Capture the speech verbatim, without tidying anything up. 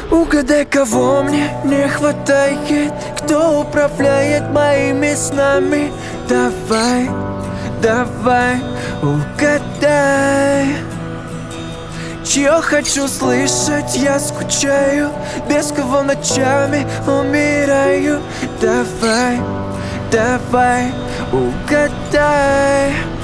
Угадай, кого мне не хватает, кто управляет моими снами. Давай, давай, угадай. Чье хочу слышать, я скучаю, без кого ночами умираю. Давай, давай, угадай.